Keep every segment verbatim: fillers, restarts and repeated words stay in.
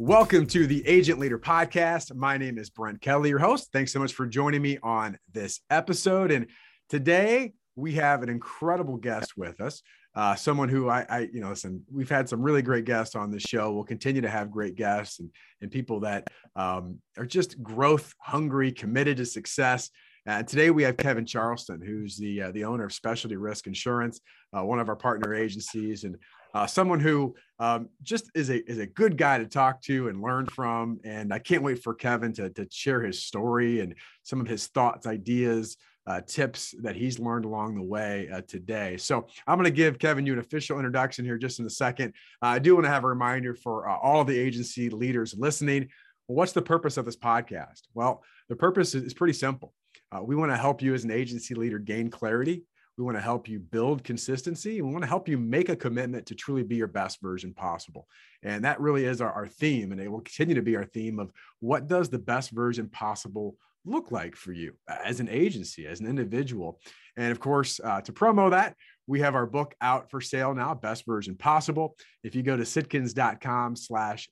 Welcome to the Agent Leader Podcast. My name is Brent Kelly, your host. Thanks so much for joining me on this episode. And today we have an incredible guest with us, uh, someone who I, I, you know, listen, we've had some really great guests on this show. We'll continue to have great guests and, and people that um, are just growth hungry, committed to success. Uh, today we have Kevin Charleston, who's the uh, the owner of Specialty Risk Insurance, uh, one of our partner agencies, and uh, someone who um, just is a is a good guy to talk to and learn from. And I can't wait for Kevin to to share his story and some of his thoughts, ideas, uh, tips that he's learned along the way uh, today. So I'm going to give Kevin you an official introduction here just in a second. Uh, I do want to have a reminder for uh, all the agency leaders listening. Well, what's the purpose of this podcast? Well, the purpose is, is pretty simple. Uh, we want to help you as an agency leader gain clarity. We want to help you build consistency. And we want to help you make a commitment to truly be your best version possible. And that really is our, our theme. And it will continue to be our theme of what does the best version possible look like for you as an agency, as an individual. And of course, uh, to promo that, we have our book out for sale now, Best Version Possible. If you go to sitkins.com slash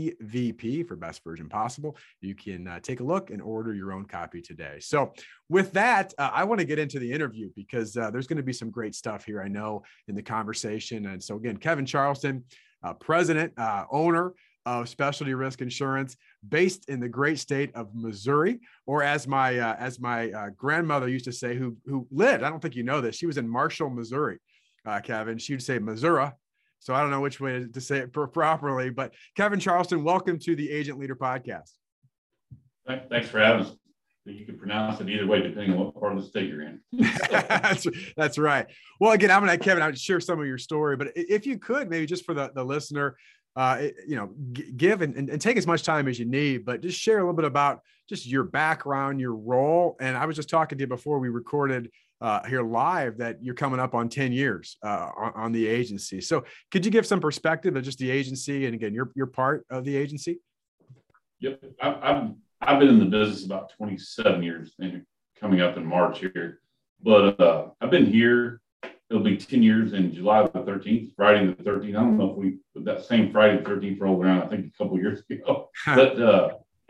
BVP for Best Version Possible, you can uh, take a look and order your own copy today. So with that, uh, I want to get into the interview because uh, there's going to be some great stuff here, I know, in the conversation. And so again, Kevin Charleston, uh, president, uh, owner of Specialty Risk Insurance, based in the great state of Missouri, or as my uh, as my uh, grandmother used to say, who who lived. I don't think you know this. She was in Marshall, Missouri. Uh, Kevin, she would say Missouri. So I don't know which way to say it properly. But Kevin Charleston, welcome to the Agent Leader Podcast. Thanks for having us. You can pronounce it either way, depending on what part of the state you're in. that's, that's right. Well, again, I'm going to, Kevin, I'll share some of your story, but if you could, maybe just for the, the listener, uh, you know, g- give and, and take as much time as you need, but just share a little bit about just your background, your role. And I was just talking to you before we recorded uh, here live that you're coming up on ten years uh, on, on the agency. So could you give some perspective of just the agency? And again, you're, you're part of the agency. Yep. I, I've, I've been in the business about twenty-seven years, and coming up in March here, but uh, I've been here. It'll be ten years in July the thirteenth, Friday the thirteenth. I don't know if we, that same Friday the thirteenth rolled around, I think a couple of years ago, but uh,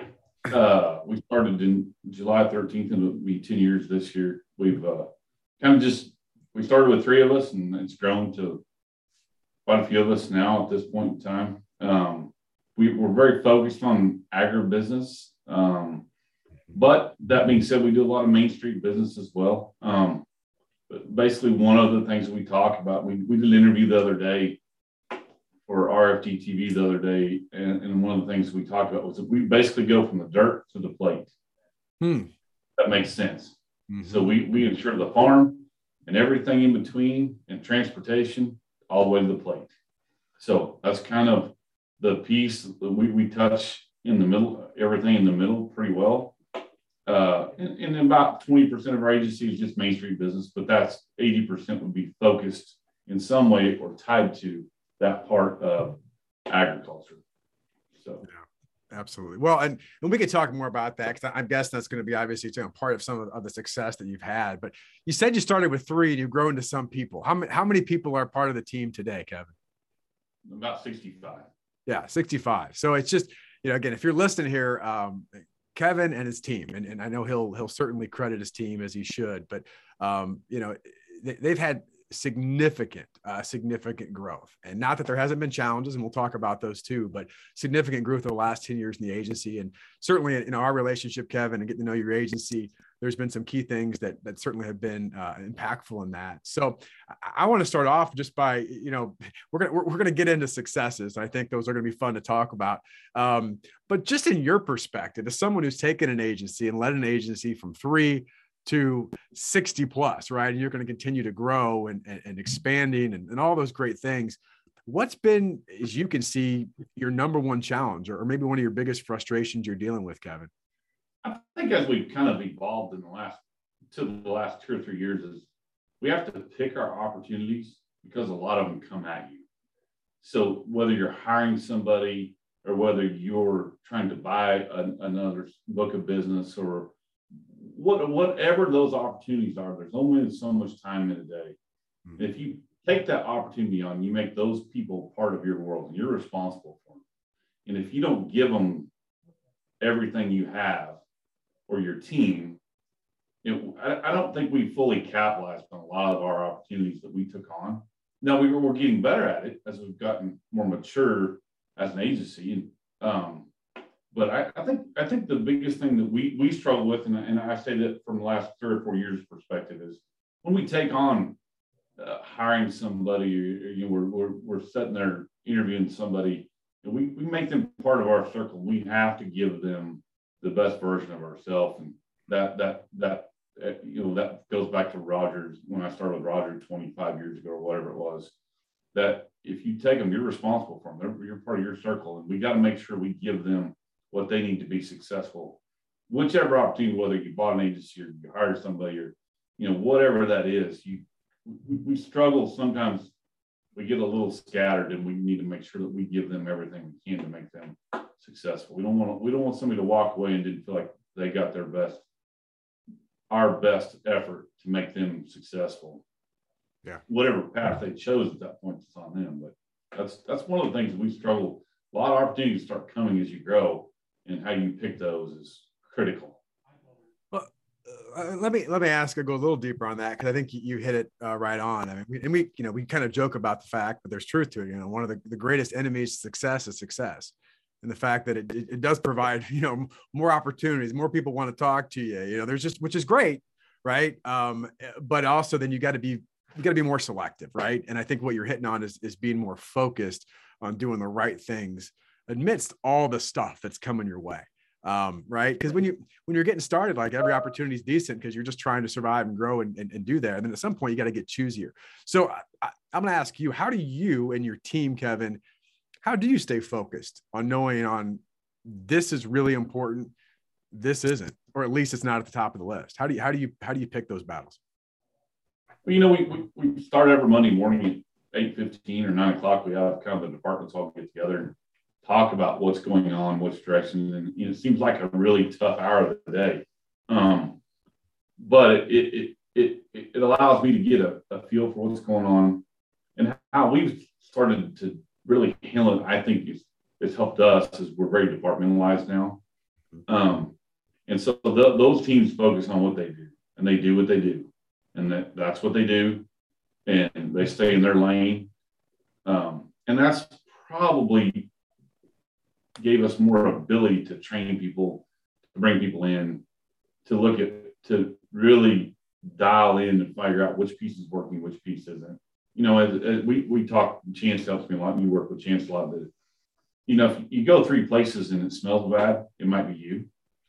uh, we started in July thirteenth, and it'll be ten years this year. We've uh, kind of just, we started with three of us, and it's grown to quite a few of us now at this point in time. Um, we, we're very focused on agribusiness. Um, but that being said, we do a lot of Main Street business as well. Um, but basically, one of the things we talk about, we, we did an interview the other day for R F G T V the other day. And, and one of the things we talked about was that we basically go from the dirt to the plate. Hmm. That makes sense. Mm-hmm. So we, we insure the farm and everything in between and transportation all the way to the plate. So that's kind of the piece that we, we touch in the middle, everything in the middle pretty well. Uh, and, and about twenty percent of our agency is just Main Street business, but that's eighty percent would be focused in some way or tied to that part of agriculture. So, yeah, absolutely. Well, and, and we could talk more about that because I'm guessing that's going to be obviously you know, part of some of, of the success that you've had. But you said you started with three and you've grown to some people. How many, how many people are part of the team today, Kevin? About sixty-five. Yeah, sixty-five. So it's just, you know, again, if you're listening here, um, Kevin and his team, and, and I know he'll he'll certainly credit his team as he should, but um, you know, they, they've had significant, uh, significant growth, and not that there hasn't been challenges, and we'll talk about those too, but significant growth over the last ten years in the agency, and certainly in our relationship, Kevin, and getting to know your agency, there's been some key things that that certainly have been uh, impactful in that. So I, I want to start off just by, you know, we're gonna we're, we're gonna get into successes. I think those are gonna be fun to talk about. Um, but just in your perspective, as someone who's taken an agency and led an agency from three to sixty plus, right, and you're going to continue to grow and and, and expanding and, and all those great things. What's been, as you can see, your number one challenge, or, or maybe one of your biggest frustrations you're dealing with, Kevin? I think as we've kind of evolved in the last, to the last two or three years is we have to pick our opportunities because a lot of them come at you. So whether you're hiring somebody or whether you're trying to buy a, another book of business or what, whatever those opportunities are, there's only so much time in a day. Mm-hmm. If you take that opportunity on, you make those people part of your world and you're responsible for them. And if you don't give them everything you have or your team, you know, I, I don't think we fully capitalized on a lot of our opportunities that we took on. Now we were, we're getting better at it as we've gotten more mature as an agency. And, um, but I, I think I think the biggest thing that we we struggle with, and, and I say that from the last three or four years perspective, is when we take on uh, hiring somebody, or, you know, we're, we're we're sitting there interviewing somebody, and we we make them part of our circle. We have to give them the best version of ourselves, and that that that uh, you know that goes back to Rogers when I started with Roger twenty-five years ago or whatever it was. That if you take them, you're responsible for them. They're, you're part of your circle, and we got to make sure we give them what they need to be successful. Whichever opportunity, whether you bought an agency or you hired somebody, or you know whatever that is, you we, we struggle sometimes. We get a little scattered, and we need to make sure that we give them everything we can to make them successful. We don't want to, we don't want somebody to walk away and didn't feel like they got their best, our best effort to make them successful. Yeah. Whatever path they chose at that point, it's on them. But that's that's one of the things that we struggle. A lot of opportunities start coming as you grow, and how you pick those is critical. Well, uh, let me let me ask. I go a little deeper on that because I think you, you hit it uh, right on. I mean, we, and we you know we kind of joke about the fact, but there's truth to it. You know, one of the, the greatest enemies to success is success, and the fact that it, it, it does provide you know more opportunities, more people want to talk to you. You know, there's just which is great, right? Um, but also then you got to be you got to be more selective, right? And I think what you're hitting on is is being more focused on doing the right things amidst all the stuff that's coming your way. Um, right. Because when you when you're getting started, like every opportunity is decent because you're just trying to survive and grow and, and, and do that. And then at some point you got to get choosier. So I, I'm going to ask you, how do you and your team, Kevin, how do you stay focused on knowing on this is really important, this isn't, or at least it's not at the top of the list? How do you how do you how do you pick those battles? Well, you know, we we, we start every Monday morning at eight fifteen or nine o'clock. We have kind of the departments all get together and talk about what's going on, which direction, and you know, it seems like a really tough hour of the day. Um, but it, it it it it allows me to get a, a feel for what's going on and how we've started to really handle it. I think it's, it's helped us as we're very departmentalized now. Um, and so the, those teams focus on what they do, and they do what they do, and that, that's what they do, and they stay in their lane. Um, and that's probably gave us more ability to train people, to bring people in, to look at, to really dial in and figure out which piece is working, which piece isn't. You know, as, as we we talk, Chance helps me a lot, and you work with Chance a lot, that, you know, if you go three places and it smells bad, it might be you.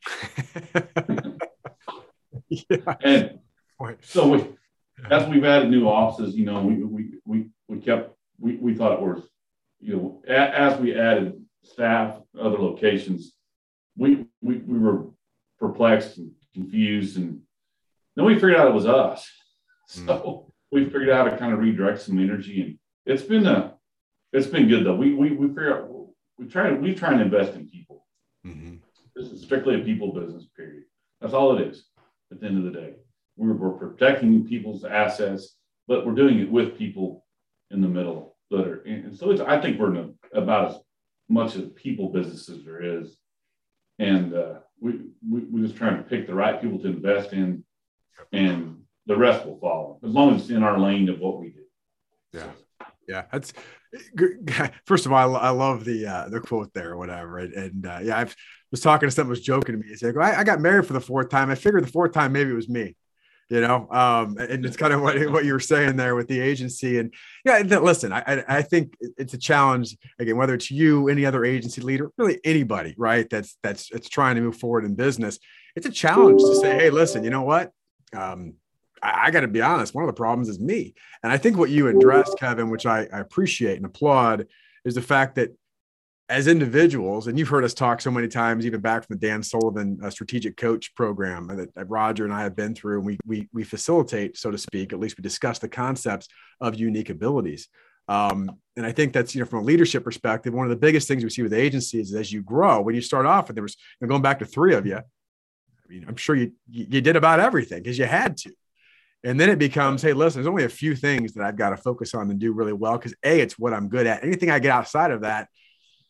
Yeah. And so we, as we've added new offices, you know, we we we we kept we we thought it was, you know, a, as we added staff, other locations, we, we we were perplexed and confused, and then we figured out it was us. So mm. we figured out how to kind of redirect some energy, and it's been a it's been good though. We we we figure out we try to we try and invest in people. Mm-hmm. This is strictly a people business. Period. That's all it is. At the end of the day, we're we're protecting people's assets, but we're doing it with people in the middle that are. And so it's, I think we're in a, about as much of people business as there is, and uh, we, we we're just trying to pick the right people to invest in, and the rest will follow as long as it's in our lane of what we do. Yeah, so. Yeah, that's first of all, I, I love the uh, the quote there or whatever, and, and uh, yeah, I was talking to someone was joking to me. He said, I, I got married for the fourth time. I figured the fourth time maybe it was me. You know, um, and it's kind of what, what you were saying there with the agency. And yeah, listen, I, I think it's a challenge again, whether it's you, any other agency leader, really anybody, right? That's, that's, it's trying to move forward in business. It's a challenge to say, hey, listen, you know what? Um, I, I got to be honest. One of the problems is me. And I think what you addressed, Kevin, which I, I appreciate and applaud, is the fact that as individuals, and you've heard us talk so many times, even back from the Dan Sullivan uh, strategic coach program that, that Roger and I have been through, and we, we, we facilitate, so to speak, at least we discuss the concepts of unique abilities. Um, and I think that's, you know, from a leadership perspective, one of the biggest things we see with agencies is as you grow, when you start off, and there was, you know, going back to three of you, I mean, I'm sure you, you did about everything because you had to. And then it becomes, hey, listen, there's only a few things that I've got to focus on and do really well because A, it's what I'm good at. Anything I get outside of that,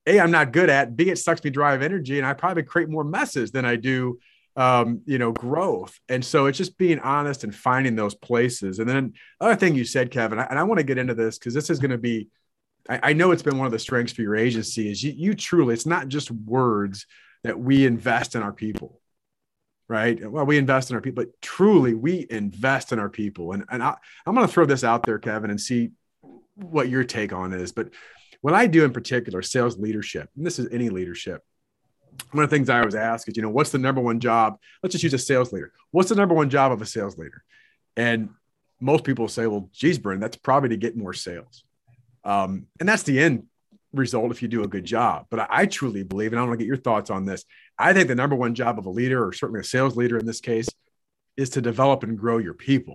A, I'm not good at, B, it sucks me dry of energy, and I probably create more messes than I do, um, you know, growth. And so it's just being honest and finding those places. And then other thing you said, Kevin, and I want to get into this because this is going to be, I, I know it's been one of the strengths for your agency is you, you truly, it's not just words that we invest in our people, right? Well, we invest in our people, but truly we invest in our people. And, and I, I'm going to throw this out there, Kevin, and see what your take on is. But what I do in particular, sales leadership, and this is any leadership, one of the things I always ask is, you know, what's the number one job? Let's just use a sales leader. What's the number one job of a sales leader? And most people say, well, geez, Brent, that's probably to get more sales. Um, and that's the end result if you do a good job. But I, I truly believe, and I want to get your thoughts on this, I think the number one job of a leader, or certainly a sales leader in this case, is to develop and grow your people.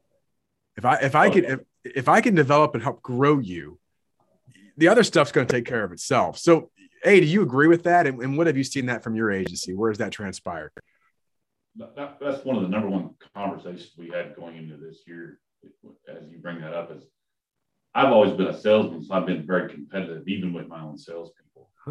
If I if I can if, if I can develop and help grow you, the other stuff's going to take care of itself. So, A, do you agree with that? And, and what have you seen that from your agency? Where has that transpired? That, that's one of the number one conversations we had going into this year, as you bring that up, is I've always been a salesman, so I've been very competitive, even with my own salespeople. Huh?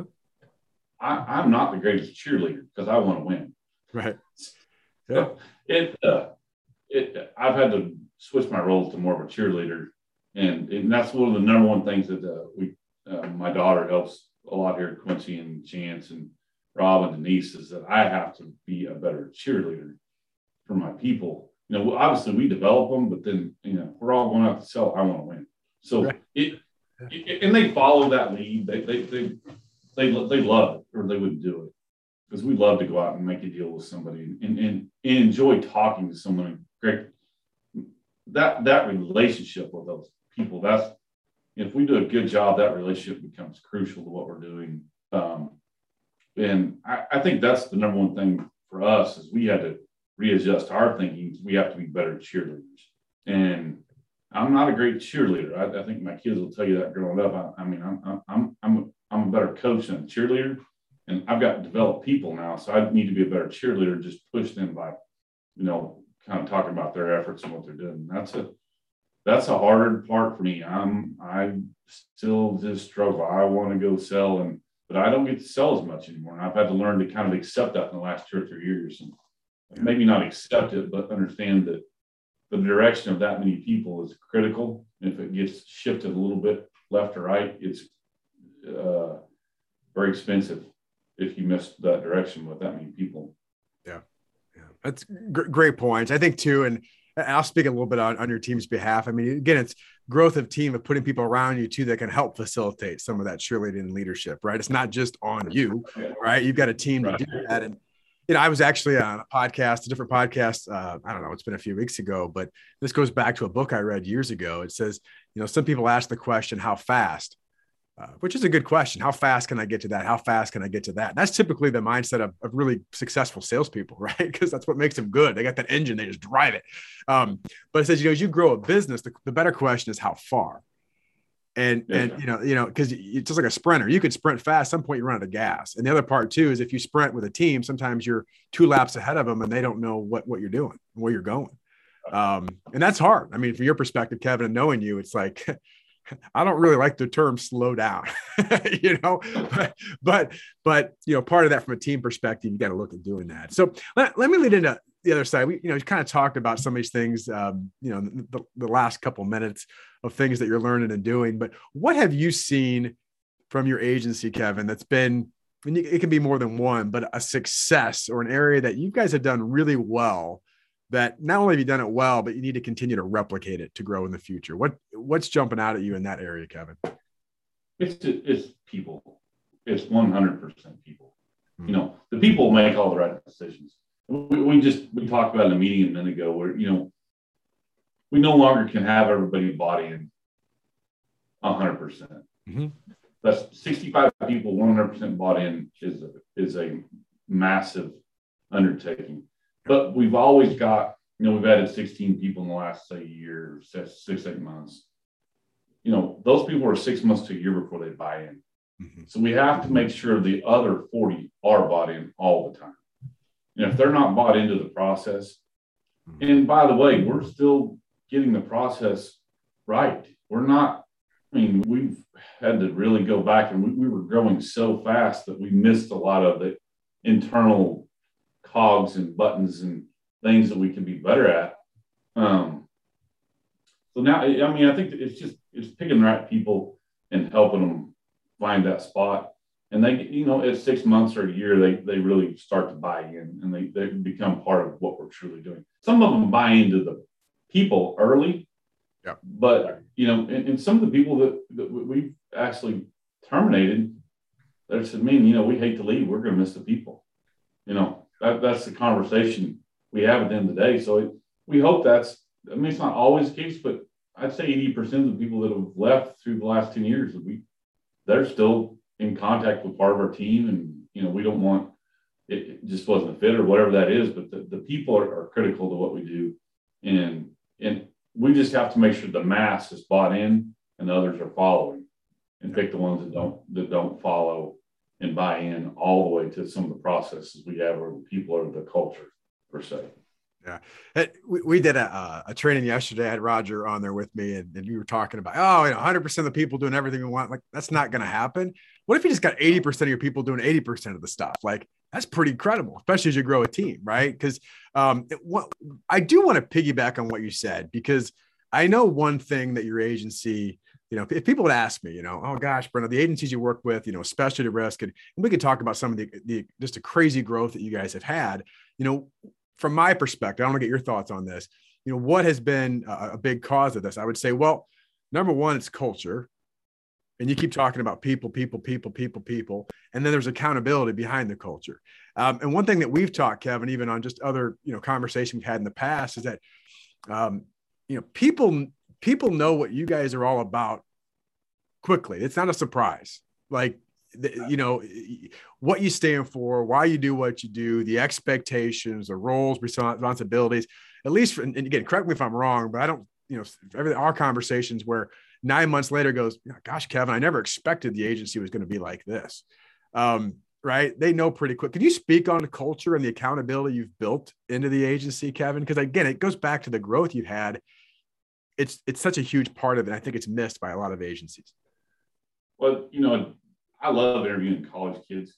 I, I'm not the greatest cheerleader because I want to win. Right. Yeah. So it, uh, it, I've had to switch my roles to more of a cheerleader. And, and that's one of the number one things that uh, we, uh, my daughter helps a lot here, Quincy and Chance and Rob and Denise, is that I have to be a better cheerleader for my people. You know, obviously we develop them, but then, you know, we're all going out to sell. I want to win. So right. it, it, and they follow that lead. They, they, they, they, they love it, or they wouldn't do it, because we love to go out and make a deal with somebody and, and, and enjoy talking to someone. Great. That, that relationship with those people, that's, if we do a good job, that relationship becomes crucial to what we're doing. Um, and I, I think that's the number one thing for us, is we had to readjust our thinking. We have to be better cheerleaders. And I'm not a great cheerleader. I, I think my kids will tell you that growing up. I, I mean, I'm, I'm, I'm, a, I'm a better coach than a cheerleader, and I've got to develop people now. So I need to be a better cheerleader, just push them by, you know, kind of talking about their efforts and what they're doing. And that's a, that's a harder part for me. I'm, I still just struggle. I want to go sell, and, but I don't get to sell as much anymore. And I've had to learn to kind of accept that in the last two or three years, and maybe not accept it, but understand that the direction of that many people is critical. If it gets shifted a little bit left or right, it's uh, very expensive if you miss that direction with that many people. Yeah, yeah, that's g- great points. I think too, and I'll speak a little bit on, on your team's behalf. I mean, again, it's growth of team, of putting people around you too that can help facilitate some of that cheerleading and leadership, right? It's not just on you, right? You've got a team to right. do that. And you know, I was actually on a podcast, a different podcast. Uh, I don't know, it's been a few weeks ago, but this goes back to a book I read years ago. It says, you know, some people ask the question, how fast, uh, which is a good question. How fast can I get to that? How fast can I get to that? And that's typically the mindset of, of really successful salespeople, right? Because that's what makes them good. They got that engine, they just drive it. Um, but it says, you know, as you grow a business, the, the better question is how far. And, yeah. and, you know, you know, cause it's just like a sprinter, you could sprint fast. At some point you run out of gas. And the other part too, is if you sprint with a team, sometimes you're two laps ahead of them and they don't know what, what you're doing, where you're going. Um, and that's hard. I mean, from your perspective, Kevin, and knowing you, it's like, I don't really like the term slow down, you know, but, but, but, you know, part of that from a team perspective, you got to look at doing that. So let, let me lead into the other side. We, you know, kind of talked about some of these things, um, you know, the, the last couple of minutes of things that you're learning and doing, but what have you seen from your agency, Kevin, that's been, and it can be more than one, but a success or an area that you guys have done really well, that not only have you done it well, but you need to continue to replicate it to grow in the future? What, what's jumping out at you in that area, Kevin? It's, it's people. It's one hundred percent people. Mm-hmm. You know, the people make all the right decisions. We, we just, we talked about in a meeting a minute ago where, you know, we no longer can have everybody bought in one hundred percent. Mm-hmm. That's sixty-five people, one hundred percent bought in is a, is a massive undertaking. But we've always got, you know, we've added sixteen people in the last, say, year, six, eight months. You know, those people are six months to a year before they buy in. Mm-hmm. So we have to make sure the other forty are bought in all the time. And if they're not bought into the process, mm-hmm. and by the way, we're still getting the process right. We're not, I mean, we've, had to really go back, and we, we were growing so fast that we missed a lot of the internal cogs and buttons and things that we can be better at. Um, so now, I mean, I think it's just, it's picking the right people and helping them find that spot. And they, you know, at six months or a year, they they really start to buy in, and they, they become part of what we're truly doing. Some of them buy into the people early, yeah. But, you know, and, and some of the people that, that we've actually terminated, they said, man, you know, we hate to leave. We're going to miss the people. You know, that, that's the conversation we have at the end of the day. So it, we hope that's, I mean, it's not always the case, but I'd say eighty percent of the people that have left through the last ten years, we, they're still in contact with part of our team. And, you know, we don't want, it, it just wasn't a fit or whatever that is, but the, the people are, are critical to what we do. And, and we just have to make sure the mass is bought in and the others are following, and pick the ones that don't, that don't follow and buy in all the way to some of the processes we have, or the people or the culture per se. Yeah. We, we did a, a training yesterday. I had Roger on there with me, and, and we were talking about, oh, you know, one hundred percent of the people doing everything we want. Like, that's not going to happen. What if you just got eighty percent of your people doing eighty percent of the stuff? Like, that's pretty incredible, especially as you grow a team, right? Because um, it, what, I do want to piggyback on what you said, because I know one thing that your agency, you know, if people would ask me, you know, oh gosh, Brenda, the agencies you work with, you know, specialty risk, and, and we could talk about some of the, the just the crazy growth that you guys have had, you know, from my perspective, I want to get your thoughts on this. You know, what has been a, a big cause of this? I would say, well, number one, it's culture. And you keep talking about people, people, people, people, people. And then there's accountability behind the culture. Um, and one thing that we've talked, Kevin, even on just other, you know, conversations we've had in the past, is that, um, you know, people, people know what you guys are all about quickly. It's not a surprise. Like, the, you know, what you stand for, why you do what you do, the expectations, the roles, responsibilities, at least, for, and again, correct me if I'm wrong, but I don't, you know, everything, our conversations where nine months later goes, gosh, Kevin, I never expected the agency was going to be like this. Um, right. They know pretty quick. Can you speak on the culture and the accountability you've built into the agency, Kevin? Because again, it goes back to the growth you've had. It's, it's such a huge part of it. I think it's missed by a lot of agencies. Well, you know, I love interviewing college kids.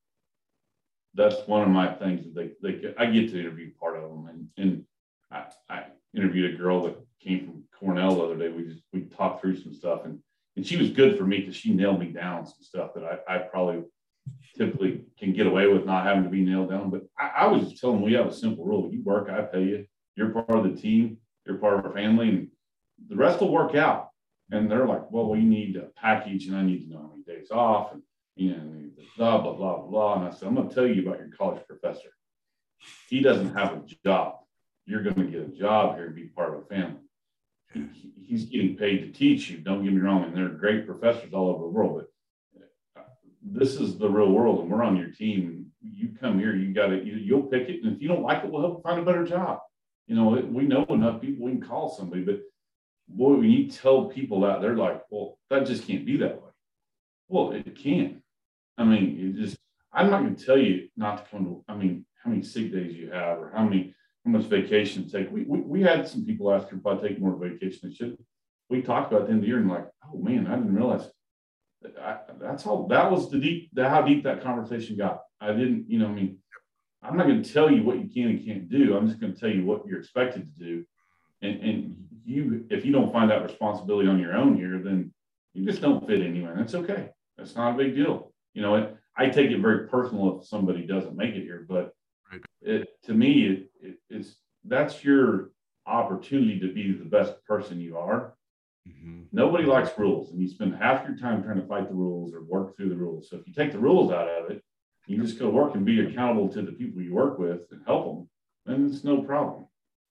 That's one of my things that they, they I get to interview part of them. And, and I, I interviewed a girl that came from Cornell the other day. We just, we talked through some stuff, and, and she was good for me because she nailed me down some stuff that I, I probably typically can get away with not having to be nailed down. But I, I was just telling them, we have a simple rule. You work, I pay you. You're part of the team. You're part of our family, and the rest will work out. And they're like, well, we need a package, and I need to know how many days off, and, you know, blah, blah, blah, blah. And I said, I'm going to tell you about your college professor. He doesn't have a job. You're going to get a job here and be part of a family. He, he's getting paid to teach you. Don't get me wrong. And there are great professors all over the world, but this is the real world, and we're on your team. You come here, you got to, you, you'll pick it. And if you don't like it, we'll help find a better job. You know, we know enough people, we can call somebody, but boy, when you tell people that, they're like, well, that just can't be that way. Well, it can. I mean, it just, I'm not going to tell you not to come to, I mean, how many sick days you have, or how many, how much vacation to take. We, we, we had some people ask if I take more vacation than should. We talked about it at the end of the year, and like, oh man, I didn't realize that I, that's how, that was the deep, the, how deep that conversation got. I didn't, you know, I mean, I'm not going to tell you what you can and can't do. I'm just going to tell you what you're expected to do. And, and you, if you don't find that responsibility on your own here, then you just don't fit anywhere. That's okay. That's not a big deal. You know, it, I take it very personal if somebody doesn't make it here, but it, to me, it, it, it's, that's your opportunity to be the best person you are. Mm-hmm. Nobody likes rules, and you spend half your time trying to fight the rules or work through the rules. So if you take the rules out of it, you just go work and be accountable to the people you work with and help them, then it's no problem.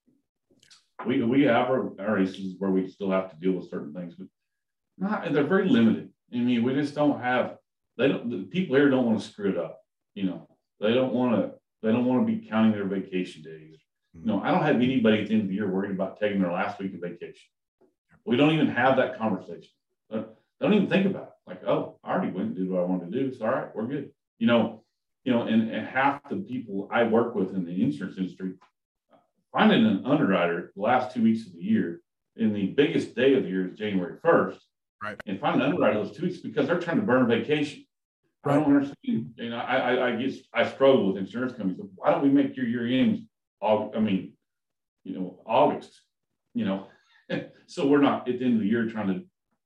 We, we have our, our issues where we still have to deal with certain things, but not, they're very limited. I mean, we just don't have, they don't, the people here don't want to screw it up. You know, they don't want to, they don't want to be counting their vacation days. You know, I don't have anybody at the end of the year worried about taking their last week of vacation. We don't even have that conversation. They don't even think about it. Like, oh, I already went and did what I wanted to do. So, all right, we're good. You know, you know, and, and half the people I work with in the insurance industry, finding an underwriter the last two weeks of the year, and the biggest day of the year is January first. Right. And if I'm an underwriter those two weeks because they're trying to burn vacation. Right. I don't understand. You know, I, I, I guess I struggle with insurance companies. Why don't we make your year ends? I mean, you know, August, you know, so we're not at the end of the year trying to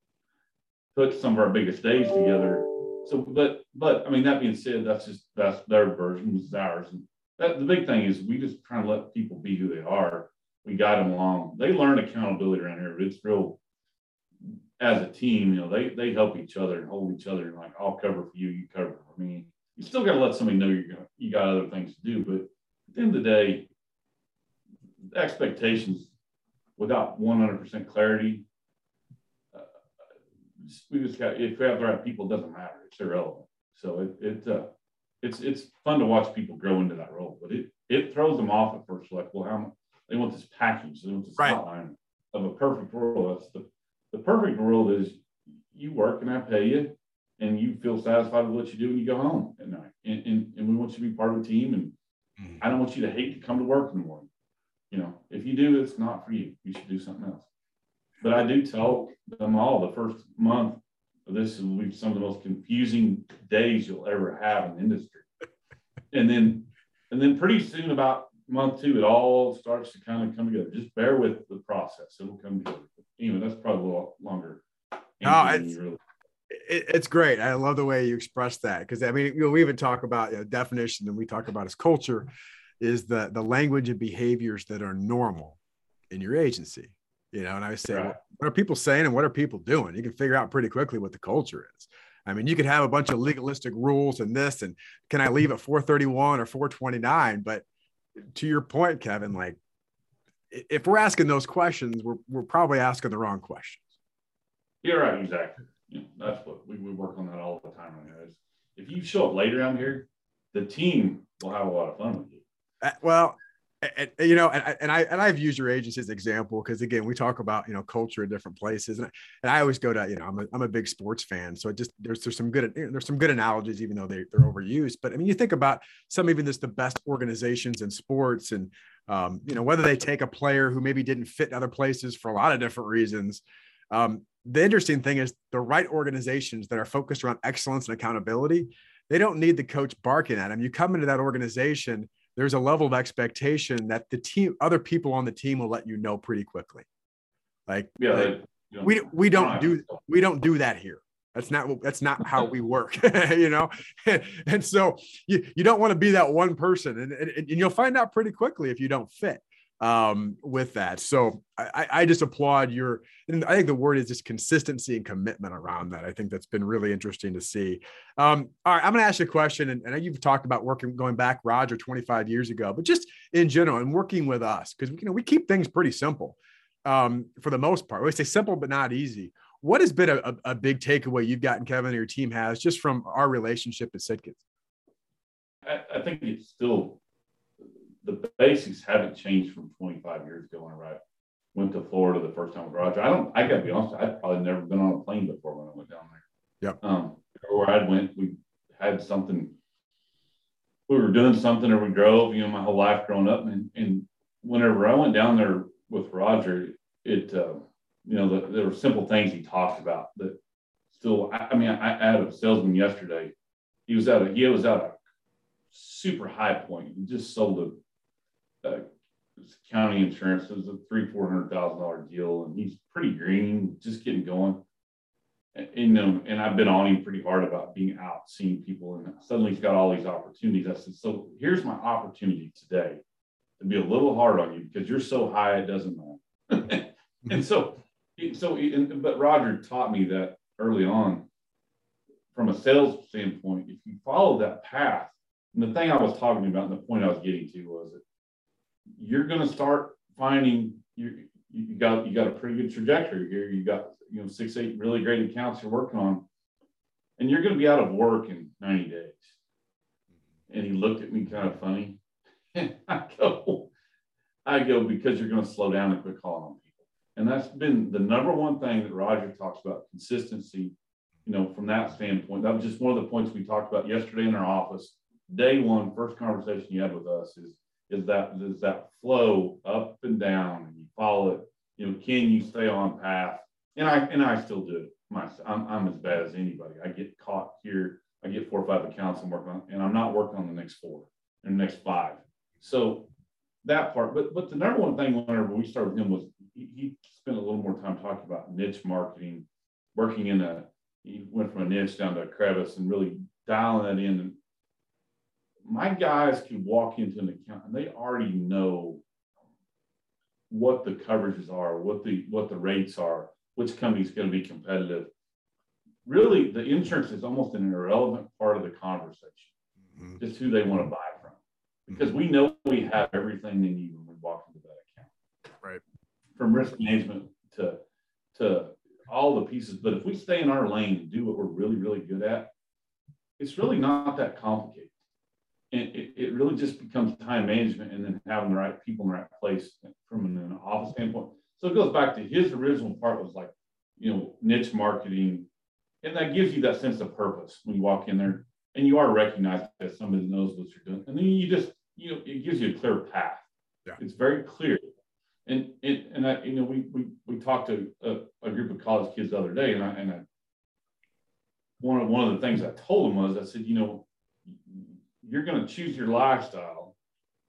put some of our biggest days together. So, but, but I mean, that being said, that's just, that's their version, this is ours. And that, the big thing is we just try to let people be who they are. We guide them along. They learn accountability around here. It's real, as a team, you know, they, they help each other and hold each other and like, I'll cover for you, you cover for me. You still got to let somebody know you're going to, you got other things to do. But at the end of the day, expectations without one hundred percent clarity, uh, we just got, if we have the right people, it doesn't matter. It's irrelevant. So it, it uh, it's, it's fun to watch people grow into that role, but it, it throws them off at first. Like, well, how much they want this package, they want this right. outline of a perfect world. That's the, the perfect world is you work and I pay you and you feel satisfied with what you do and you go home at night. And, and, and we want you to be part of the team. And mm. I don't want you to hate to come to work in the morning. You know, if you do, it's not for you. You should do something else. But I do tell them all the first month of this will be some of the most confusing days you'll ever have in the industry. And then, and then pretty soon about month two, it all starts to kind of come together. Just bear with the process. It'll come together. You know, that's probably a little longer. No, it's, really- it, it's great. I love the way you express that. Because I mean, you know, we even talk about, you know, definition and we talk about as culture is the, the language and behaviors that are normal in your agency, you know? And I say, right. well, what are people saying and what are people doing? You can figure out pretty quickly what the culture is. I mean, you could have a bunch of legalistic rules and this, and can I leave at four thirty-one or four twenty-nine? But to your point, Kevin, like if we're asking those questions, we're, we're probably asking the wrong questions. You're right. Exactly. You know, that's what we, we work on that all the time. If you show up late around here, the team will have a lot of fun with you. Uh, well, and, and, you know, and, and I and I've used your agency as an example because again, we talk about, you know, culture in different places, and I, and I always go to, you know, I'm a, I'm a big sports fan, so it just there's there's some good there's some good analogies, even though they they're overused. But I mean, you think about some even this the best organizations in sports, and um, you know, whether they take a player who maybe didn't fit in other places for a lot of different reasons. Um, the interesting thing is the right organizations that are focused around excellence and accountability, they don't need the coach barking at them. You come into that organization, there's a level of expectation that the team, other people on the team will let you know pretty quickly. Like, yeah, like they, you know, we, we don't do, we don't do that here. That's not, that's not how we work, you know? And so you, you don't want to be that one person, and, and, and you'll find out pretty quickly if you don't fit um, with that. So I, I just applaud your, and I think the word is just consistency and commitment around that. I think that's been really interesting to see. Um, all right, I'm going to ask you a question, and, and you've talked about working, going back, Roger, twenty-five years ago, but just in general and working with us, because you know, we keep things pretty simple um, for the most part. We say simple, but not easy. What has been a, a, a big takeaway you've gotten, Kevin, and your team has just from our relationship at Sitkins? I, I think it's still, the basics haven't changed from twenty-five years ago when I went to Florida the first time with Roger. I don't, I got to be honest, I'd probably never been on a plane before when I went down there. Yep. Um, where I went, we had something, we were doing something or we drove, you know, my whole life growing up. And, and whenever I went down there with Roger, it, uh, you know, the, there were simple things he talked about that still, I, I mean, I, I had a salesman yesterday. He was at a, he was at a super high point. He just sold a, Uh, county insurance. It was a three, four hundred thousand dollar deal, and he's pretty green, just getting going. And, and, you know, and I've been on him pretty hard about being out, seeing people, and suddenly he's got all these opportunities. I said, so here's my opportunity today to be a little hard on you because you're so high it doesn't matter. And so, so, and, but Roger taught me that early on, from a sales standpoint, if you follow that path, and the thing I was talking about, and the point I was getting to was that you're going to start finding you you got you got a pretty good trajectory here. You got you know six eight really great accounts you're working on, and you're going to be out of work in ninety days. And he looked at me kind of funny. And I go, I go because you're going to slow down and quit calling on people. And that's been the number one thing that Roger talks about, consistency. You know, from that standpoint, that was just one of the points we talked about yesterday in our office. Day one, first conversation you had with us is. is that is that flow up and down and you follow it, you know, can you stay on path? And I and I still do it. my, I'm, I'm as bad as anybody. I get caught here. I get four or five accounts I'm working on, and I'm not working on the next four and the next five. So that part, but but the number one thing whenever we started with him was he, he spent a little more time talking about niche marketing, working in a, he went from a niche down to a crevice and really dialing that in. And my guys could walk into an account and they already know what the coverages are, what the what the rates are, which company's going to be competitive. Really, the insurance is almost an irrelevant part of the conversation. Mm-hmm. Just who they want to buy from, because we know we have everything they need when we walk into that account. Right. From risk management to to all the pieces. But if we stay in our lane and do what we're really, really good at, it's really not that complicated. And it, it really just becomes time management and then having the right people in the right place from an office standpoint. So it goes back to his original part was like, you know, niche marketing. And that gives you that sense of purpose when you walk in there and you are recognized as somebody that knows what you're doing. And then you just, you know, it gives you a clear path. Yeah. It's very clear. And it, and I, you know, we we we talked to a, a group of college kids the other day, and I and I, one of one of the things I told them was I said, you know, you're going to choose your lifestyle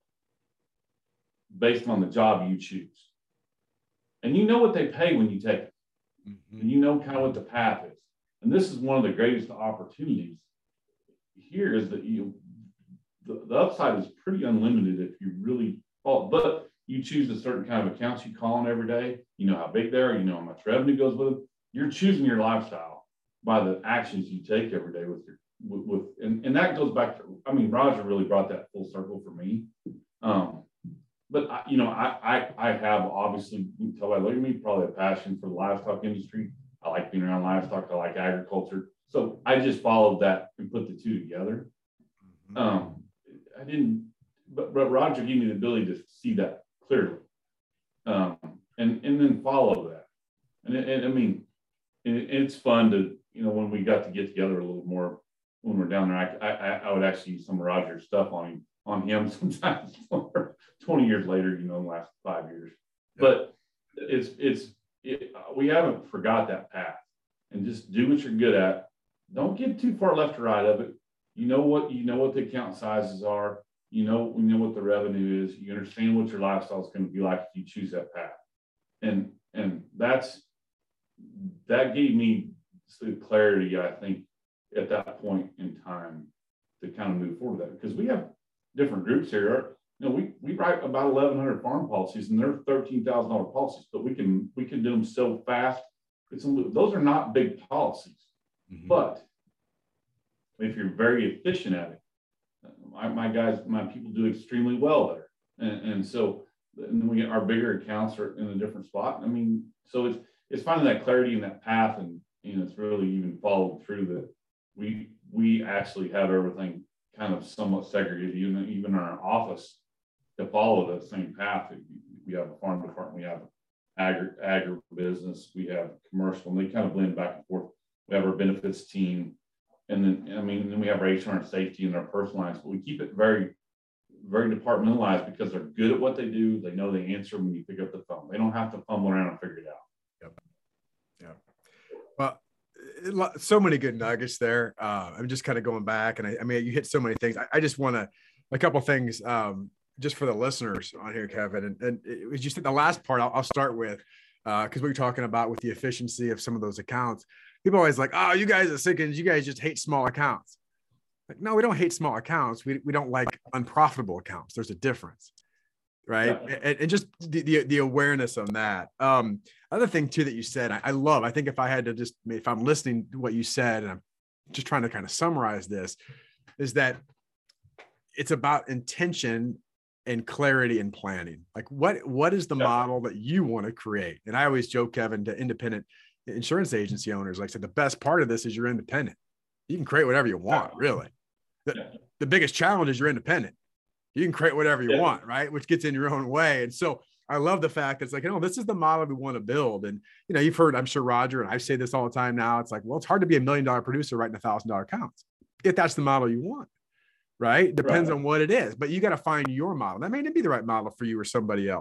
based on the job you choose, and you know what they pay when you take it, mm-hmm. and you know kind of what the path is. And this is one of the greatest opportunities here is that you the, the upside is pretty unlimited if you really fall, but you choose a certain kind of accounts you call on every day. You know how big they are. You know how much revenue goes with them. You're choosing your lifestyle by the actions you take every day with your, with, with and, and that goes back to, I mean, Roger really brought that full circle for me. Um, but, I, you know, I, I, I have obviously, you can tell by looking at me, probably a passion for the livestock industry. I like being around livestock. I like agriculture. So I just followed that and put the two together. Mm-hmm. Um, I didn't, but, but Roger gave me the ability to see that clearly, um, and and then follow that, and, and I mean, it, it's fun to, you know, when we got to get together a little more when we're down there. I I, I would actually use some of Roger's stuff on him on him sometimes. twenty years later, you know, in the last five years, yeah. But it's it's it, we haven't forgot that path, and just do what you're good at. Don't get too far left or right of it. You know what you know what the account sizes are. You know, we know what the revenue is. You understand what your lifestyle is going to be like if you choose that path, and and that's that gave me the clarity, I think, at that point in time to kind of move forward with that, because we have different groups here. You know, we we write about eleven hundred farm policies, and they're thirteen thousand dollar policies, but we can we can do them so fast. It's those are not big policies, mm-hmm. But if you're very efficient at it. My, my guys, my people do extremely well there. And, and so and then we get our bigger accounts are in a different spot. I mean, so it's it's finding that clarity in that path, and you know, it's really even followed through that we we actually have everything kind of somewhat segregated, even even our office to follow that same path. We have a farm department, we have agri agribusiness, we have commercial, and they kind of blend back and forth. We have our benefits team. And then, I mean, then we have our H R and safety and our personal lines, but we keep it very, very departmentalized because they're good at what they do. They know the answer when you pick up the phone. They don't have to fumble around and figure it out. Yep. Yeah. Well, so many good nuggets there. Uh, I'm just kind of going back, and I, I mean, you hit so many things. I, I just want to, a couple of things um, just for the listeners on here, Kevin. And, and it was just the last part I'll, I'll start with, because uh, we were talking about with the efficiency of some of those accounts. People always like, oh, you guys are sick and you guys just hate small accounts. Like, no, we don't hate small accounts. We, we don't like unprofitable accounts. There's a difference, right? Yeah. And, and just the, the, the awareness on that. Um, other thing too that you said, I, I love, I think if I had to just, if I'm listening to what you said, and I'm just trying to kind of summarize this, is that it's about intention and clarity and planning. Like what, what is the yeah. model that you want to create? And I always joke, Kevin, to independent insurance agency owners, like I said, the best part of this is you're independent. You can create whatever you want, really. The, yeah. the biggest challenge is you're independent. You can create whatever you yeah. want, right? Which gets in your own way. And so I love the fact that it's like, you know, this is the model we want to build. And, you know, you've heard, I'm sure Roger, and I say this all the time now, it's like, well, it's hard to be a million dollar producer writing a thousand dollar accounts if that's the model you want, right? Depends right. on what it is, but you got to find your model. That may not be the right model for you or somebody else.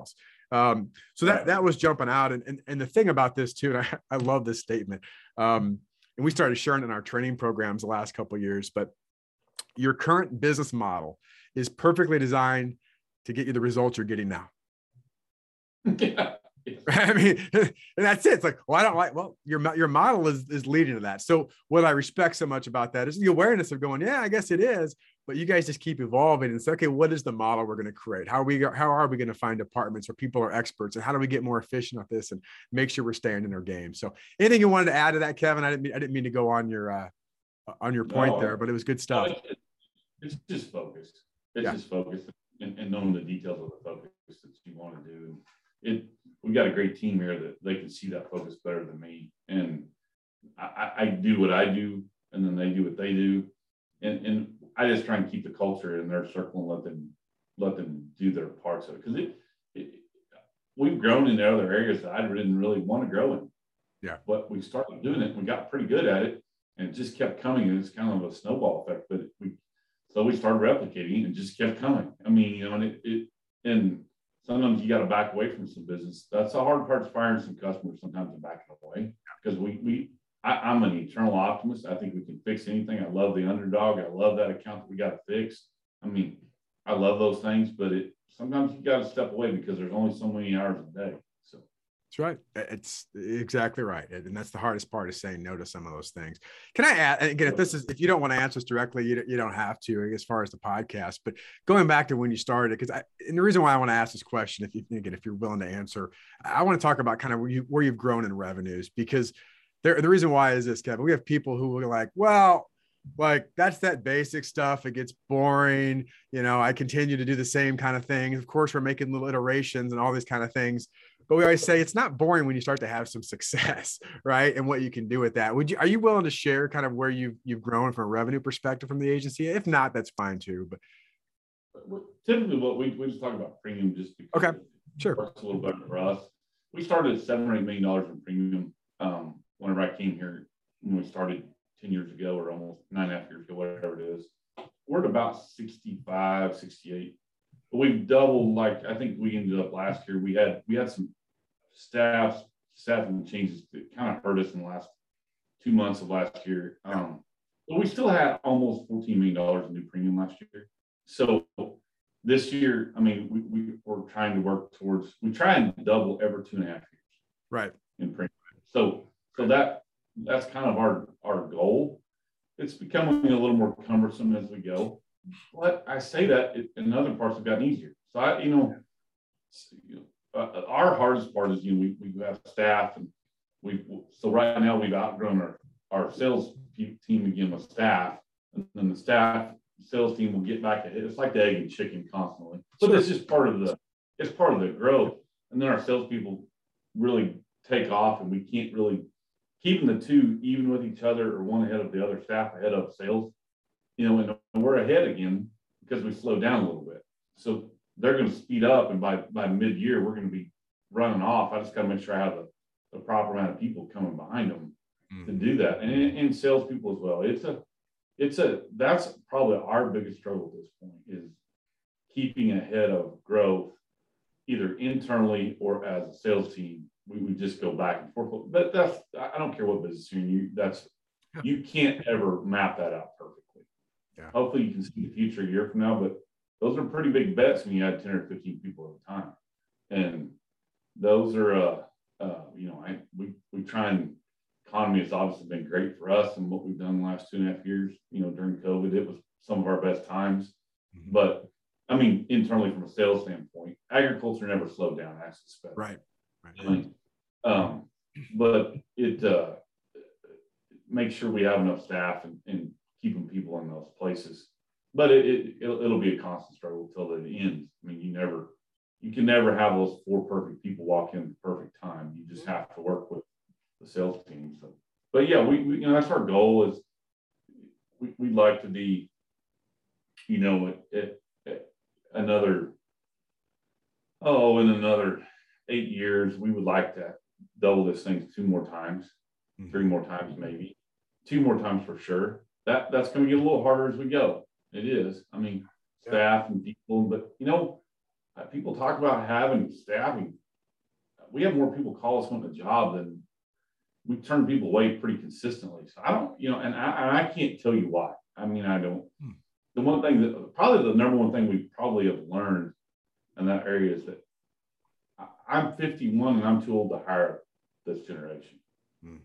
Um, so that, that was jumping out. And, and, and the thing about this too, and I, I love this statement. Um, and we started sharing it in our training programs the last couple of years, but your current business model is perfectly designed to get you the results you're getting now. Yeah. I mean, and that's it. It's like, well, I don't like, well, your, your model is, is leading to that. So what I respect so much about that is the awareness of going, yeah, I guess it is, but you guys just keep evolving and say, okay, what is the model we're going to create? How are we, how are we going to find departments where people are experts, and how do we get more efficient at this and make sure we're staying in our game? So anything you wanted to add to that, Kevin? I didn't mean, I didn't mean to go on your, uh, on your point No, there, but it was good stuff. It, it's just focused. It's yeah. just focused and, and knowing the details of the focus that you want to do. And it, we got a great team here that they can see that focus better than me. And I, I do what I do, and then they do what they do. And, and I just try and keep the culture in their circle and let them, let them do their parts of it. Cause it, it we've grown in other areas that I didn't really want to grow in. Yeah. But we started doing it and we got pretty good at it, and it just kept coming. And it's kind of a snowball effect, but we, so we started replicating and just kept coming. I mean, you know, and it, it and sometimes you got to back away from some business. That's the hard part, is firing some customers sometimes and backing away, because we, we, I, I'm an eternal optimist. I think we can fix anything. I love the underdog. I love that account that we got to fix. I mean, I love those things, but it, sometimes you got to step away because there's only so many hours a day. So that's right. It's exactly right. And that's the hardest part, is saying no to some of those things. Can I add, and again, if this is, if you don't want to answer this directly, you, you don't have to, as far as the podcast, but going back to when you started, because I, and the reason why I want to ask this question, if you, again, if you're willing to answer, I want to talk about kind of where, you, where you've grown in revenues, because there, the reason why is this, Kevin, we have people who are like, well, like that's that basic stuff. It gets boring. You know, I continue to do the same kind of things. Of course, we're making little iterations and all these kind of things. But we always say it's not boring when you start to have some success, right? And what you can do with that. Would you, are you willing to share kind of where you've, you've grown from a revenue perspective from the agency? If not, that's fine too. But typically what we, we just talk about premium just because okay, sure, it works a little better for us. We started at seven or eight million dollars in premium um, whenever I came here, when we started ten years ago, or almost nine and a half years ago, whatever it is. We're at about sixty-five, sixty-eight. But we've doubled, like I think we ended up last year. We had we had some staff staffing changes that kind of hurt us in the last two months of last year. Um, but we still had almost fourteen million dollars in new premium last year. So this year, I mean, we, we we're trying to work towards, we try and double every two and a half years. Right. In premium. So so that that's kind of our our goal. It's becoming a little more cumbersome as we go. But I say that it, in other parts have gotten easier. So I, you know, uh, our hardest part is, you know, we, we have staff, and we so right now we've outgrown our, our sales team again with staff, and then the staff sales team will get back ahead. It's like the egg and chicken constantly. But it's just part of the it's part of the growth. And then our salespeople really take off, and we can't really keeping the two even with each other, or one ahead of the other staff ahead of sales. You know, and we're ahead again because we slowed down a little bit. So they're going to speed up, and by by mid-year, we're going to be running off. I just got to make sure I have the, the proper amount of people coming behind them mm-hmm. to do that, and and salespeople as well. It's a, it's a that's probably our biggest struggle at this point, is keeping ahead of growth, either internally or as a sales team. We would just go back and forth. But that's, I don't care what business you're in. You that's you can't ever map that out perfectly. Yeah. Hopefully you can see the future a year from now, but those are pretty big bets when you had ten or fifteen people at a time. And those are, uh, uh, you know, I, we, we try, and economy has obviously been great for us, and what we've done the last two and a half years, you know, during COVID, it was some of our best times. Mm-hmm. But I mean, internally from a sales standpoint, agriculture never slowed down, I suspect. Right. Right. I mean, um, but it, uh, make sure we have enough staff and, and keeping people in those places. But it, it it'll, it'll be a constant struggle till it ends. I mean, you never you can never have those four perfect people walk in at the perfect time. You just have to work with the sales team. So, but yeah, we, we you know, that's our goal, is we, we'd like to be, you know, at, at, at another oh in another eight years, we would like to double this thing two more times, mm-hmm. three more times maybe, two more times for sure. That that's going to get a little harder as we go. It is. I mean, staff and people, but you know, uh, people talk about having staffing. We have more people call us wanting a job than we turn people away pretty consistently. So I don't, you know, and I, and I can't tell you why. I mean, I don't. Hmm. The one thing that probably the number one thing we probably have learned in that area is that I, I'm fifty-one and I'm too old to hire this generation. Hmm.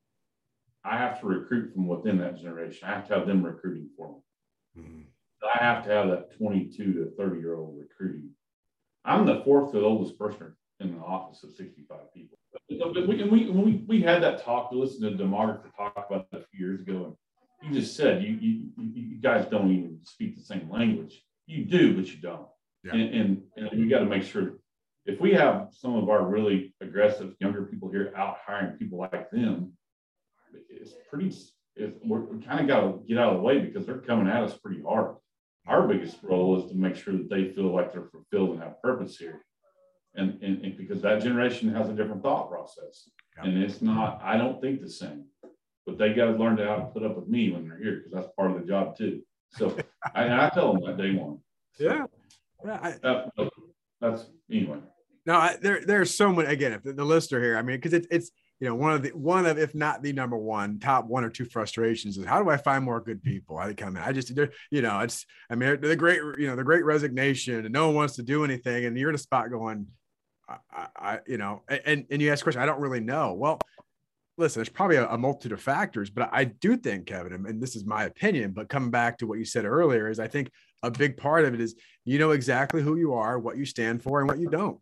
I have to recruit from within that generation. I have to have them recruiting for me. Hmm. I have to have that twenty-two to thirty year old recruiting. I'm the fourth to the oldest person in the office of sixty-five people. But we, we, we, we had that talk. We listened to a demographer talk about that a few years ago. And you just said, you, you, you guys don't even speak the same language. You do, but you don't. Yeah. And, and, and we got to make sure if we have some of our really aggressive younger people here out hiring people like them, it's pretty, it's, we're, we kind of got to get out of the way because they're coming at us pretty hard. Our biggest role is to make sure that they feel like they're fulfilled and have purpose here. And, and, and because that generation has a different thought process. Yeah. And it's not, I don't think the same, but they got to learn how to put up with me when they're here because that's part of the job too. So I, I tell them that day one. So, yeah. yeah I, that, that's anyway. No, I, there, there's so many, again, if the, the listener here, I mean, because it's, it's, you know, one of the, one of, if not the number one, top one or two frustrations is how do I find more good people? I come in, I just, you know, it's, I mean, the great, you know, the great resignation and no one wants to do anything. And you're in a spot going, I, I you know, and, and you ask a question, I don't really know. Well, listen, there's probably a, a multitude of factors, but I do think, Kevin, and this is my opinion, but coming back to what you said earlier is I think a big part of it is, you know, exactly who you are, what you stand for and what you don't.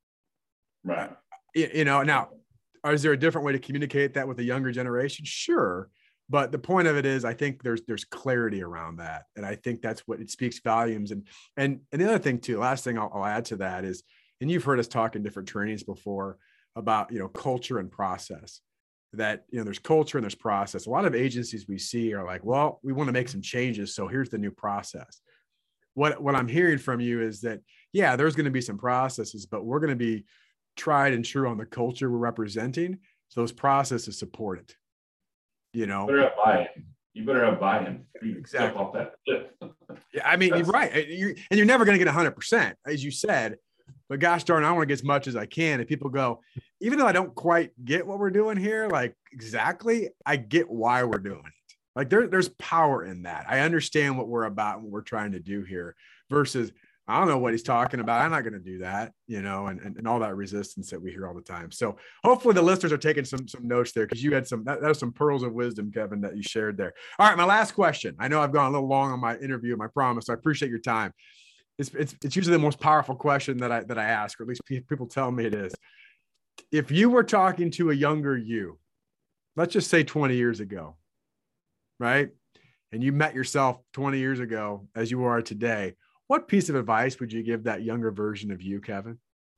Right. You, you know, now, is there a different way to communicate that with the younger generation? Sure. But the point of it is, I think there's, there's clarity around that. And I think that's what it speaks volumes. And, and, and the other thing too, last thing I'll, I'll add to that is, and you've heard us talk in different trainings before about, you know, culture and process, that, you know, there's culture and there's process. A lot of agencies we see are like, well, we want to make some changes. So here's the new process. What, what I'm hearing from you is that, yeah, there's going to be some processes, but we're going to be tried and true on the culture we're representing. So those processes support it. You know, you better have buy-in. You better have buy-in. Exactly. Off that cliff. Yeah, I mean, you're right. You're, and you're never going to get one hundred percent, as you said. But gosh darn, I want to get as much as I can. And people go, even though I don't quite get what we're doing here, like exactly, I get why we're doing it. Like there, there's power in that. I understand what we're about and what we're trying to do here versus I don't know what he's talking about. I'm not going to do that, you know, and, and, and all that resistance that we hear all the time. So hopefully the listeners are taking some, some notes there because you had some, that, that was some pearls of wisdom, Kevin, that you shared there. All right. My last question. I know I've gone a little long on my interview, my promise. So I appreciate your time. It's, it's, it's usually the most powerful question that I, that I ask, or at least people tell me it is. If you were talking to a younger you, let's just say twenty years ago, right? And you met yourself twenty years ago as you are today, what piece of advice would you give that younger version of you, Kevin?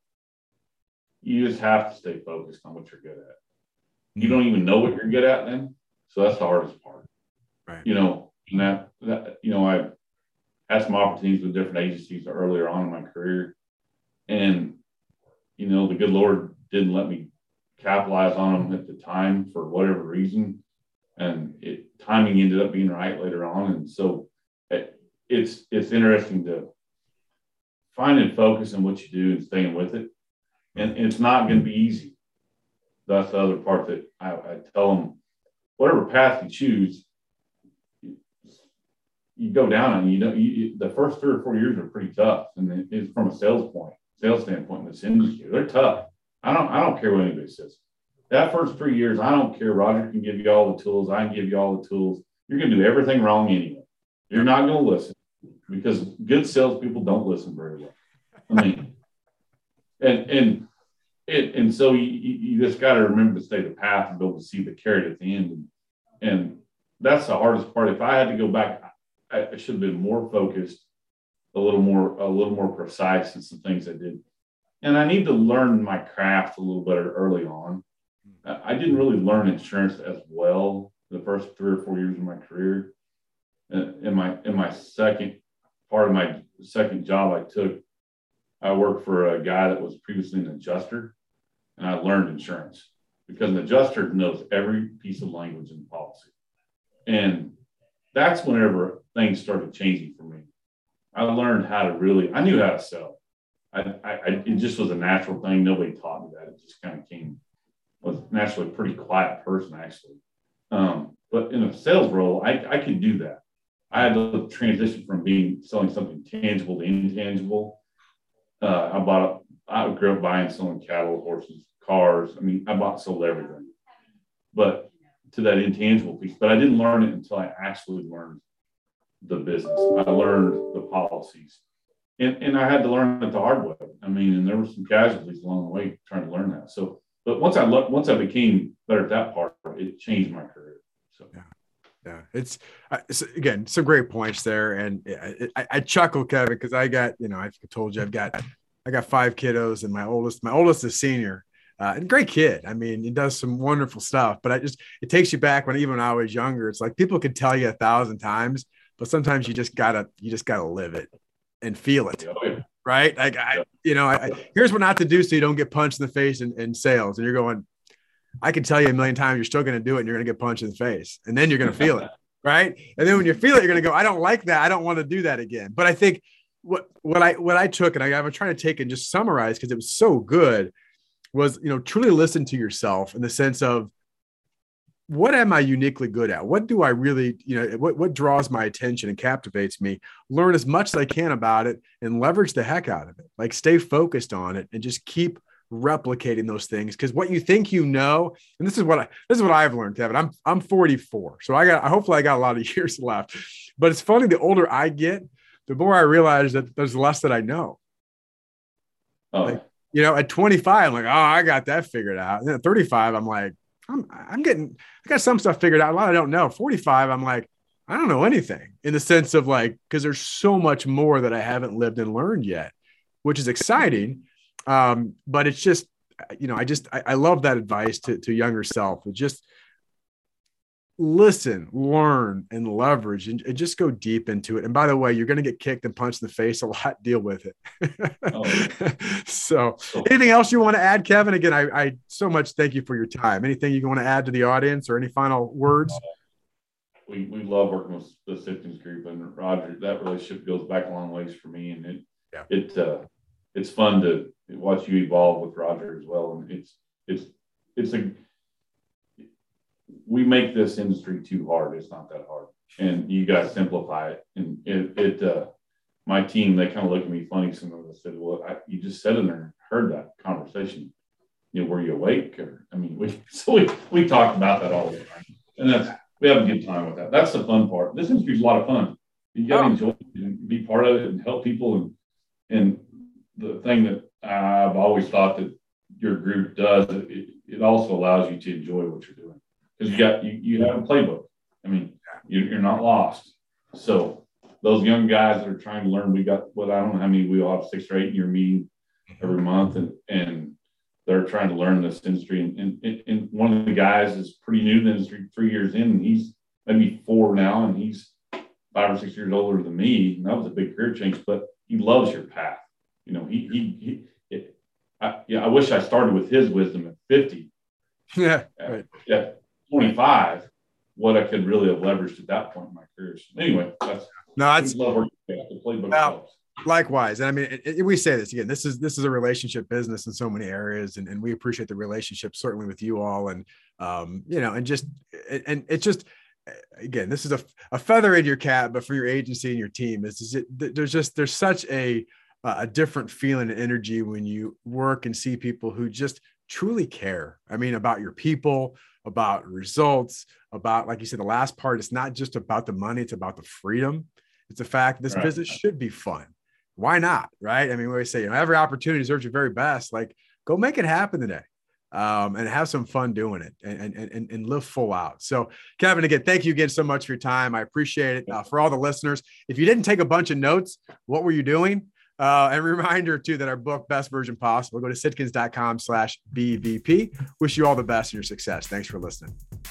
You just have to stay focused on what you're good at. You don't even know what you're good at then. So that's the hardest part. Right. You know, and that, that you know, I had some opportunities with different agencies earlier on in my career. And, you know, the good Lord didn't let me capitalize on them at the time for whatever reason. And it timing ended up being right later on. And so it, it's, it's interesting to find and focus on what you do and staying with it. And it's not going to be easy. That's the other part that I, I tell them, whatever path you choose, you go down and you know, you, the first three or four years are pretty tough. And it's from a sales point, sales standpoint in this industry, they're tough. I don't, I don't care what anybody says. That first three years, I don't care. Roger can give you all the tools. I can give you all the tools. You're going to do everything wrong anyway. You're not going to listen because good salespeople don't listen very well. I mean, and, and, it, and so you, you just got to remember to stay the path and be able to see the carrot at the end. And, and that's the hardest part. If I had to go back, I, I should have been more focused, a little more, a little more precise in some things I did. And I need to learn my craft a little better early on. I didn't really learn insurance as well the first three or four years of my career. In my, in my second part of my second job I took, I worked for a guy that was previously an adjuster, and I learned insurance because an adjuster knows every piece of language in the policy. And that's whenever things started changing for me. I learned how to really, I knew how to sell. I, I, I, it just was a natural thing. Nobody taught me that. It just kind of came. I was naturally a pretty quiet person, actually. Um, but in a sales role, I, I could do that. I had to transition from being selling something tangible to intangible. Uh, I bought, I grew up buying, selling cattle, horses, cars. I mean, I bought, sold everything. But to that intangible piece, but I didn't learn it until I actually learned the business. I learned the policies. And, and I had to learn it the hard way. I mean, and there were some casualties along the way trying to learn that. So, but once I le- once I became better at that part, it changed my career. So yeah, yeah, it's, uh, it's again some great points there, and I, I, I chuckle, Kevin, because I got you know I told you I've got I got five kiddos, and my oldest my oldest is senior, uh, and great kid. I mean, he does some wonderful stuff, but I just it takes you back when even when I was younger. It's like people could tell you a thousand times, but sometimes you just gotta you just gotta live it and feel it. oh, yeah. Right. Like, I, you know, I, I, here's what not to do so you don't get punched in the face in, in sales. And you're going, I can tell you a million times, you're still going to do it and you're going to get punched in the face. And then you're going to feel it. Right. And then when you feel it, you're going to go, I don't like that. I don't want to do that again. But I think what, what I, what I took, and I, I was trying to take and just summarize, because it was so good, was, you know, truly listen to yourself in the sense of, what am I uniquely good at? What do I really, you know, what, what draws my attention and captivates me? Learn as much as I can about it and leverage the heck out of it. Like, stay focused on it and just keep replicating those things. Because what you think you know, and this is what I, this is what I've learned, Kevin. I'm I'm forty-four, so I got hopefully I got a lot of years left. But it's funny, the older I get, the more I realize that there's less that I know. Oh. Like, you know, at twenty-five, I'm like, oh, I got that figured out. And at thirty-five, I'm like, I'm I'm getting, I got some stuff figured out. A lot I don't know. forty-five, I'm like, I don't know anything, in the sense of like, because there's so much more that I haven't lived and learned yet, which is exciting. Um, but it's just, you know, I just, I, I love that advice to, to younger self. Just listen, learn, and leverage, and, and just go deep into it. And by the way, you're going to get kicked and punched in the face a lot. Deal with it. Oh. So anything else you want to add, Kevin? Again, I, I so much thank you for your time. Anything you want to add to the audience, or any final words? We, we love working with the Simpkins Group, and Roger, that relationship goes back a long ways for me. And it, yeah. it, uh, it's fun to watch you evolve with Roger as well. And it's, it's, it's a, we make this industry too hard. It's not that hard, and you guys simplify it. And it, it uh, my team, they kind of look at me funny sometimes. I said, well, I, you just sat in there and heard that conversation. You know, were you awake? Or, I mean, we, so we, we talk about that all the time, and that's, we have a good time with that. That's the fun part. This industry is a lot of fun. You got to oh. enjoy it and be part of it and help people. And, and the thing that I've always thought that your group does, it, it also allows you to enjoy what you're doing. Because you got, you, you have a playbook. I mean, you, you're not lost. So those young guys that are trying to learn, we got, what, I don't know how many, we all have six or eight in your meeting every month, and, and they're trying to learn this industry. And, and, and one of the guys is pretty new to the industry, three years in, and he's maybe four now, and he's five or six years older than me. And that was a big career change, but he loves your path. You know, he, he, he it, I, yeah, I wish I started with his wisdom at fifty. Yeah. Right. Yeah. twenty-five, what I could really have leveraged at that point in my career. So anyway, that's no, that's love working the playbook. Well, likewise. And I mean, it, it, we say this again, this is, this is a relationship business in so many areas. And, and we appreciate the relationship, certainly with you all. And, um, you know, and just, and it's just, again, this is a, a feather in your cap, but for your agency and your team, is, is it, there's just, there's such a, a different feeling and energy when you work and see people who just truly care. I mean, about your people, about results, about, like you said, the last part, it's not just about the money, it's about the freedom. It's the fact this right. business should be fun. Why not? Right. I mean, we always say, you know, every opportunity deserves your very best. Like, go make it happen today. Um, and have some fun doing it, and, and, and, and live full out. So, Kevin, again, thank you again so much for your time. I appreciate it. Uh, for all the listeners, if you didn't take a bunch of notes, what were you doing? Uh, and a reminder too, that our book, Best Version Possible, go to sitkins.com slash BVP. Wish you all the best in your success. Thanks for listening.